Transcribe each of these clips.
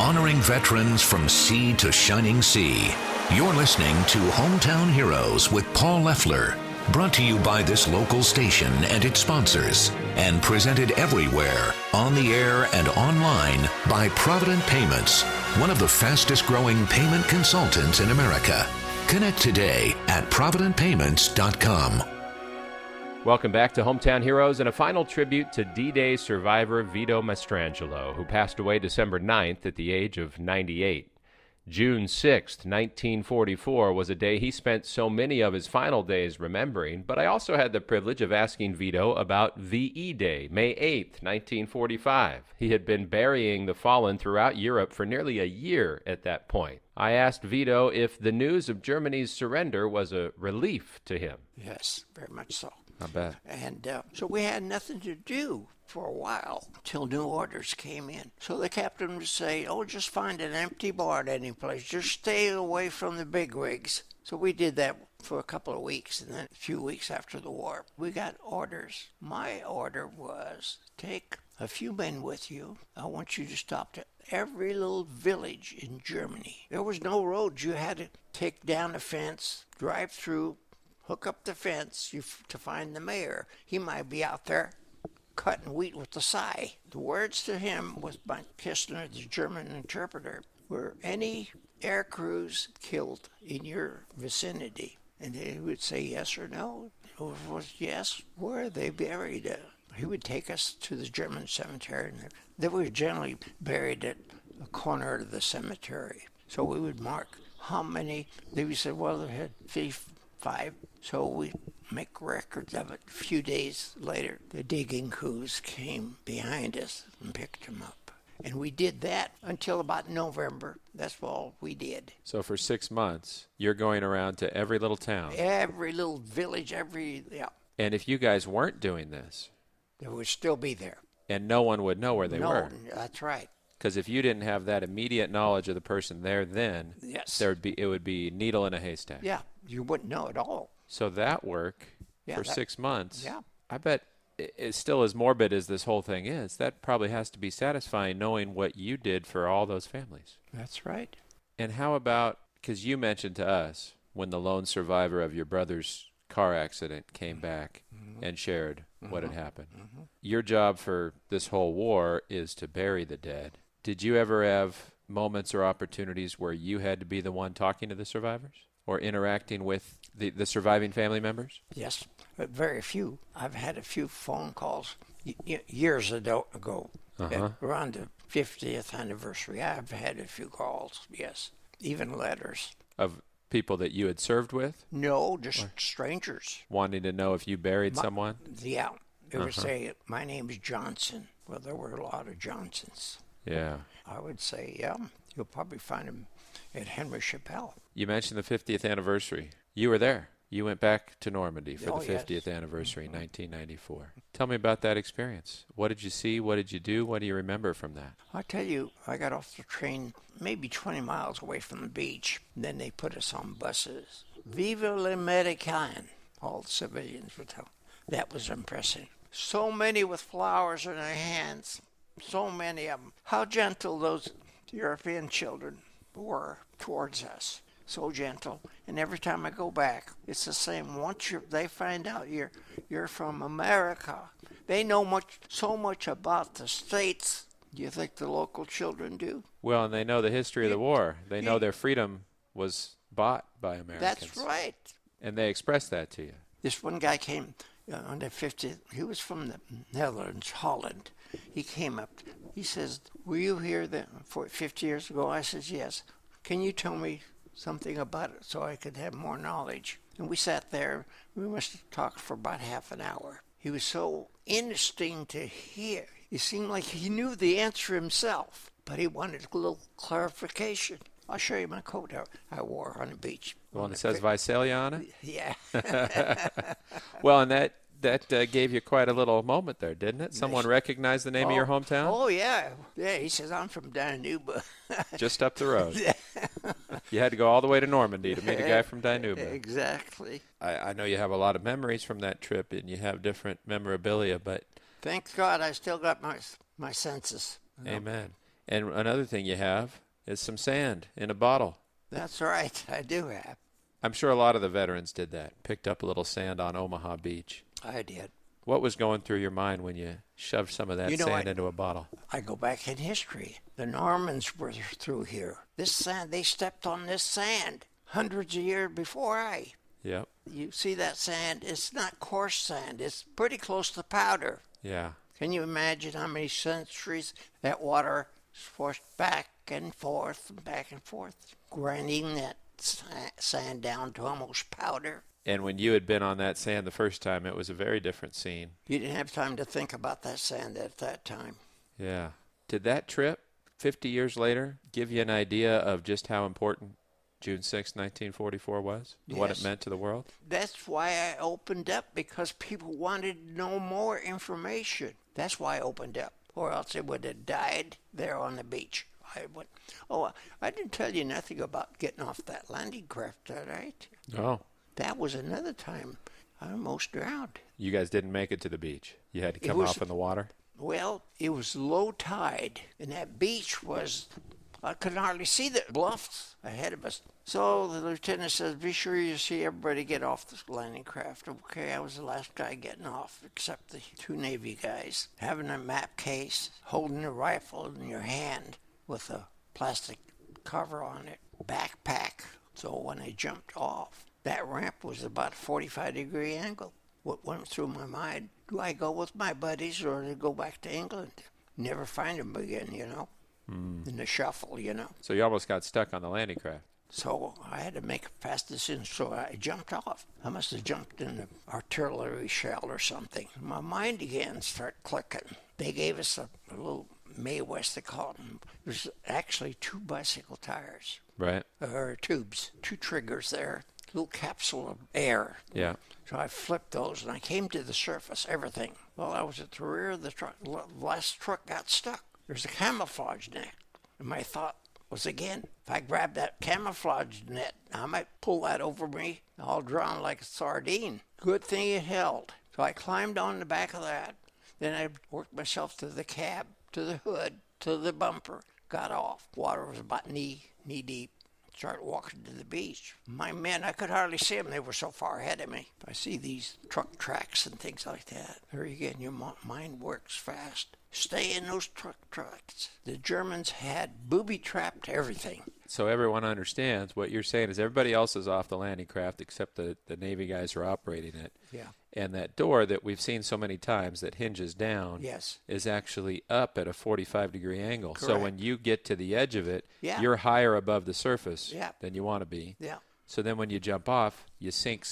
honoring veterans from sea to shining sea. You're listening to Hometown Heroes with Paul Leffler, brought to you by this local station and its sponsors, and presented everywhere, on the air and online, by Provident Payments, one of the fastest growing payment consultants in America. Connect today at providentpayments.com. Welcome back to Hometown Heroes and a final tribute to D-Day survivor Vito Mastrangelo, who passed away December 9th at the age of 98. June 6th, 1944 was a day he spent so many of his final days remembering, but I also had the privilege of asking Vito about VE Day, May 8th, 1945. He had been burying the fallen throughout Europe for nearly a year at that point. I asked Vito if the news of Germany's surrender was a relief to him. Yes, very much so. I bet. And so we had nothing to do for a while till new orders came in. So the captain would say, oh, just find an empty barn any place. Just stay away from the bigwigs. So we did that for a couple of weeks, and then a few weeks after the war, we got orders. My order was, take a few men with you. I want you to stop at every little village in Germany. There was no roads. You had to take down a fence, drive through, hook up the fence to find the mayor. He might be out there cutting wheat with the scythe. The words to him was by Kistner, the German interpreter, were any air crews killed in your vicinity? And he would say yes or no. If it was yes, where are they buried? He would take us to the German cemetery. And they were generally buried at a corner of the cemetery. So we would mark how many. They would say, well, they had 5. So we make records of it. A few days later, the digging crews came behind us and picked them up. And we did that until about November. That's all we did. So for 6 months, you're going around to every little town. Every little village, yeah. And if you guys weren't doing this, they would still be there. And no one would know where they were. That's right. Because if you didn't have that immediate knowledge of the person there then, yes, it would be needle in a haystack. Yeah, you wouldn't know at all. So that work for 6 months, yeah. I bet it's still as morbid as this whole thing is. That probably has to be satisfying knowing what you did for all those families. That's right. And how about, because you mentioned to us when the lone survivor of your brother's car accident came back and shared what had happened. Your job for this whole war is to bury the dead. Did you ever have moments or opportunities where you had to be the one talking to the survivors or interacting with the surviving family members? Yes, but very few. I've had a few phone calls years ago, around the 50th anniversary. I've had a few calls, yes, even letters. Of people that you had served with? No, just strangers. Wanting to know if you buried someone? Yeah. They would say, my name is Johnson. Well, there were a lot of Johnsons. Yeah. I would say, yeah, you'll probably find him at Henry Chappelle. You mentioned the 50th anniversary. You were there. You went back to Normandy for the 50th anniversary in 1994. Tell me about that experience. What did you see? What did you do? What do you remember from that? I tell you, I got off the train maybe 20 miles away from the beach. And then they put us on buses. Vive l'Américain, all the civilians would tell. That was impressive. So many with flowers in their hands. So many of them. How gentle those European children were towards us. So gentle. And every time I go back, it's the same. Once they find out you're from America, they know so much about the States. Do you think the local children do? Well, and they know the history of the war. They know their freedom was bought by Americans. That's right. And they expressed that to you. This one guy came on the 50th. He was from the Netherlands, Holland. He came up. He says, were you here then 50 years ago? I says, yes. Can you tell me something about it so I could have more knowledge? And we sat there. We must have talked for about half an hour. He was so interesting to hear. It seemed like he knew the answer himself, but he wanted a little clarification. I'll show you my coat I wore on the beach. The one that says Visalia on it? Yeah. Well, and that gave you quite a little moment there, didn't it? Someone recognized the name of your hometown? Oh, yeah. Yeah, he says, I'm from Danube. Just up the road. You had to go all the way to Normandy to meet a guy from Danube. Exactly. I know you have a lot of memories from that trip, and you have different memorabilia, but... Thank God I still got my senses. Amen. And another thing you have is some sand in a bottle. That's right, I do have. I'm sure a lot of the veterans did that, picked up a little sand on Omaha Beach. I did. What was going through your mind when you shoved some of that sand into a bottle? I go back in history. The Normans were through here. This sand, they stepped on this sand hundreds of years before I. Yep. You see that sand? It's not coarse sand. It's pretty close to powder. Yeah. Can you imagine how many centuries that water is forced back and forth, grinding that sand down to almost powder? And when you had been on that sand the first time, it was a very different scene. You didn't have time to think about that sand at that time. Yeah. Did that trip, 50 years later, give you an idea of just how important June 6, 1944 was? Yes. What it meant to the world? That's why I opened up, because people wanted to know more information. That's why I opened up, or else they would have died there on the beach. I didn't tell you nothing about getting off that landing craft, right? Oh. That was another time I almost drowned. You guys didn't make it to the beach. You had to come off in the water? Well, it was low tide, and that beach was, I could hardly see the bluffs ahead of us. So the lieutenant says, be sure you see everybody get off this landing craft. Okay, I was the last guy getting off, except the two Navy guys. Having a map case, holding a rifle in your hand with a plastic cover on it, backpack. So when I jumped off, that ramp was about a 45-degree angle. What went through my mind, do I go with my buddies or do I go back to England? Never find them again, in the shuffle, So you almost got stuck on the landing craft. So I had to make a fast decision, so I jumped off. I must have jumped in an artillery shell or something. My mind again started clicking. They gave us a little Mae West, they call them. There's actually 2 bicycle tires. Right. Or tubes, 2 triggers there. Little capsule of air. Yeah. So I flipped those and I came to the surface, everything. Well, I was at the rear of the truck. The last truck got stuck. There's a camouflage net. And my thought was, again, if I grab that camouflage net, I might pull that over me. I'll drown like a sardine. Good thing it held. So I climbed on the back of that. Then I worked myself to the cab, to the hood, to the bumper. Got off. Water was about knee deep. Started walking to the beach. My men, I could hardly see them. They were so far ahead of me. I see these truck tracks and things like that. There again, your mind works fast. Stay in those truck tracks. The Germans had booby-trapped everything. So everyone understands what you're saying is everybody else is off the landing craft except the Navy guys who are operating it. Yeah. And that door that we've seen so many times that hinges down is actually up at a 45-degree angle. Correct. So when you get to the edge of it, you're higher above the surface than you want to be. Yeah. So then when you jump off, you sink.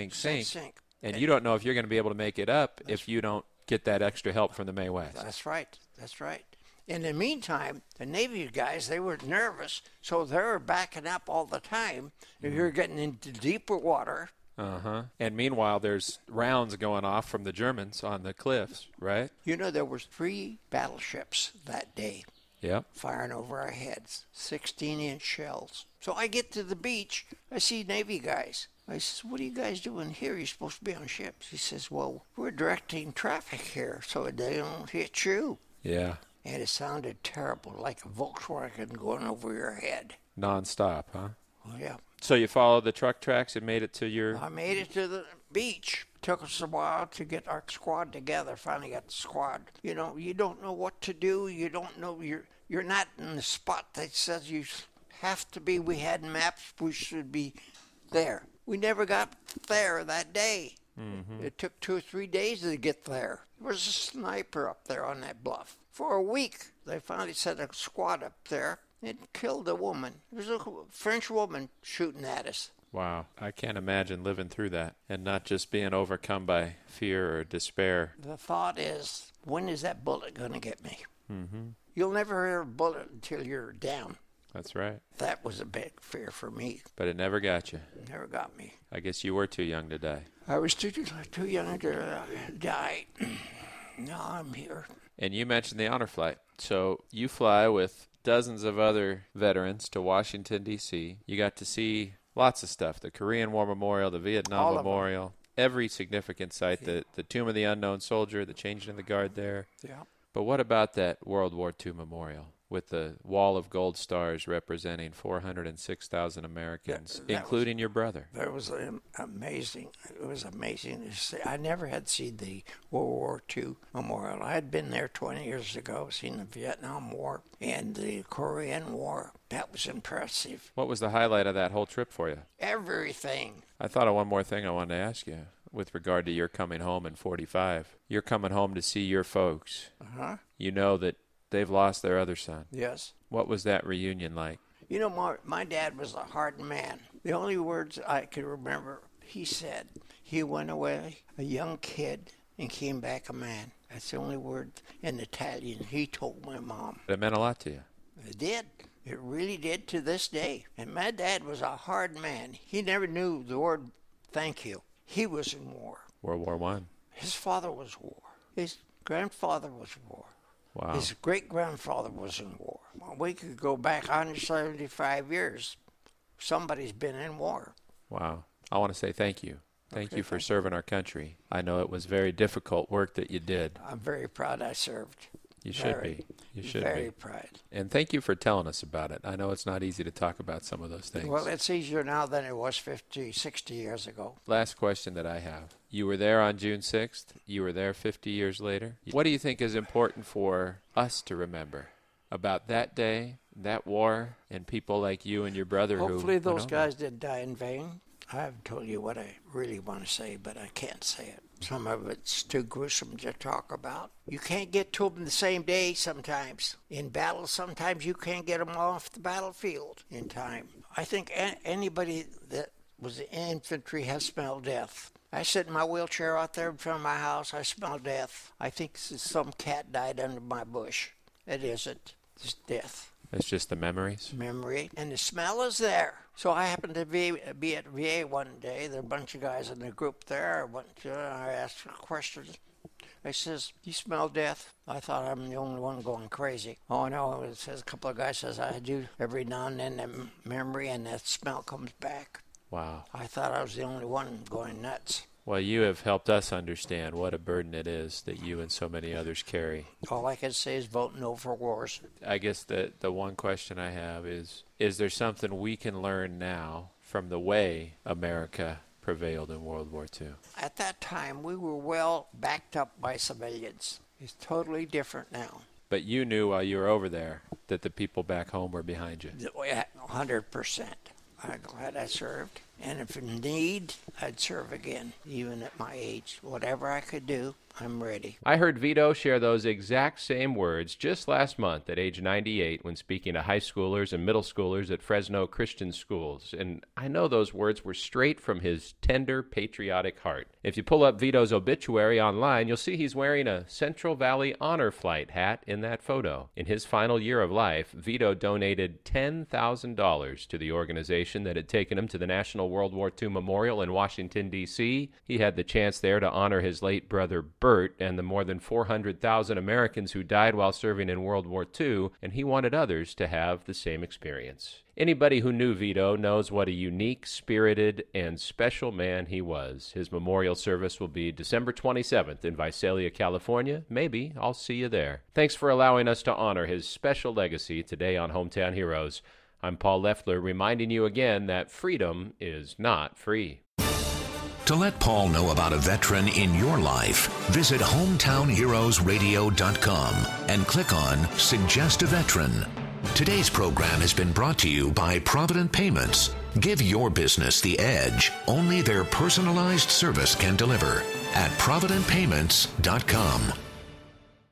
And you don't know if you're going to be able to make it up if you don't get that extra help from the Mae West. That's right. In the meantime, the Navy guys, they were nervous, so they were backing up all the time. You're getting into deeper water. And meanwhile, there's rounds going off from the Germans on the cliffs, right? There were 3 battleships that day. Yep. Firing over our heads, 16-inch shells. So I get to the beach, I see Navy guys. I says, what are you guys doing here? You're supposed to be on ships. He says, well, we're directing traffic here so they don't hit you. Yeah. And it sounded terrible, like a Volkswagen going over your head. Non-stop, huh? Oh, yeah. So you followed the truck tracks and made it to your... I made it to the beach. Took us a while to get our squad together. Finally got the squad. You don't know what to do. You don't know. You're not in the spot that says you have to be. We had maps. We should be there. We never got there that day. Mm-hmm. It took 2 or 3 days to get there. There was a sniper up there on that bluff. For a week, they finally sent a squad up there and killed a woman. There was a French woman shooting at us. Wow. I can't imagine living through that and not just being overcome by fear or despair. The thought is, when is that bullet going to get me? Mm-hmm. You'll never hear a bullet until you're down. That's right. That was a big fear for me. But it never got you. It never got me. I guess you were too young to die. I was too young to die. Now I'm here. And you mentioned the honor flight. So you fly with dozens of other veterans to Washington, D.C. You got to see lots of stuff. The Korean War Memorial, the Vietnam Memorial, every significant site, the Tomb of the Unknown Soldier, the changing of the guard there. Yeah. But what about that World War II memorial? with the wall of gold stars representing 406,000 Americans, including your brother. That was amazing. It was amazing to see. I never had seen the World War II memorial. I had been there 20 years ago, seen the Vietnam War and the Korean War. That was impressive. What was the highlight of that whole trip for you? Everything. I thought of one more thing I wanted to ask you with regard to your coming home in 45. You're coming home to see your folks. Uh-huh. You know that they've lost their other son. Yes. What was that reunion like? You know, my dad was a hard man. The only words I could remember, he said, he went away a young kid and came back a man. That's the only word in Italian he told my mom. It meant a lot to you. It did. It really did to this day. And my dad was a hard man. He never knew the word thank you. He was in war. World War I. His father was war. His grandfather was war. Wow. His great-grandfather was in war. Well, we could go back 175 years. Somebody's been in war. Wow. I want to say thank you. Thank you for serving our country. I know it was very difficult work that you did. I'm very proud I served. You should be. You should be. Very proud. And thank you for telling us about it. I know it's not easy to talk about some of those things. Well, it's easier now than it was 50, 60 years ago. Last question that I have. You were there on June 6th. You were there 50 years later. What do you think is important for us to remember about that day, that war, and people like you and your brother who... Hopefully those guys didn't die in vain. I haven't told you what I really want to say, but I can't say it. Some of it's too gruesome to talk about. You can't get to them the same day sometimes. In battle, sometimes you can't get them off the battlefield in time. I think anybody that was in infantry has smelled death. I sit in my wheelchair out there in front of my house. I smell death. I think some cat died under my bush. It isn't. It's death. It's just the memories? Memory. And the smell is there. So I happened to be at VA one day. There were a bunch of guys in the group there. I asked questions. I says, "You smell death?" I thought I'm the only one going crazy. Oh, no. It says a couple of guys says, "I do every now and then, that memory and that smell comes back." Wow. I thought I was the only one going nuts. Well, you have helped us understand what a burden it is that you and so many others carry. All I can say is vote no for wars. I guess the one question I have is there something we can learn now from the way America prevailed in World War II? At that time, we were well backed up by civilians. It's totally different now. But you knew while you were over there that the people back home were behind you. 100%. I'm glad I served. And if in need, I'd serve again, even at my age. Whatever I could do, I'm ready. I heard Vito share those exact same words just last month at age 98 when speaking to high schoolers and middle schoolers at Fresno Christian Schools. And I know those words were straight from his tender, patriotic heart. If you pull up Vito's obituary online, you'll see he's wearing a Central Valley Honor Flight hat in that photo. In his final year of life, Vito donated $10,000 to the organization that had taken him to the National World War II Memorial in Washington, D.C. He had the chance there to honor his late brother, Bert, and the more than 400,000 Americans who died while serving in World War II, and he wanted others to have the same experience. Anybody who knew Vito knows what a unique, spirited, and special man he was. His memorial service will be December 27th in Visalia, California. Maybe I'll see you there. Thanks for allowing us to honor his special legacy today on Hometown Heroes. I'm Paul Leffler, reminding you again that freedom is not free. To let Paul know about a veteran in your life, visit hometownheroesradio.com and click on Suggest a Veteran. Today's program has been brought to you by Provident Payments. Give your business the edge only their personalized service can deliver at providentpayments.com.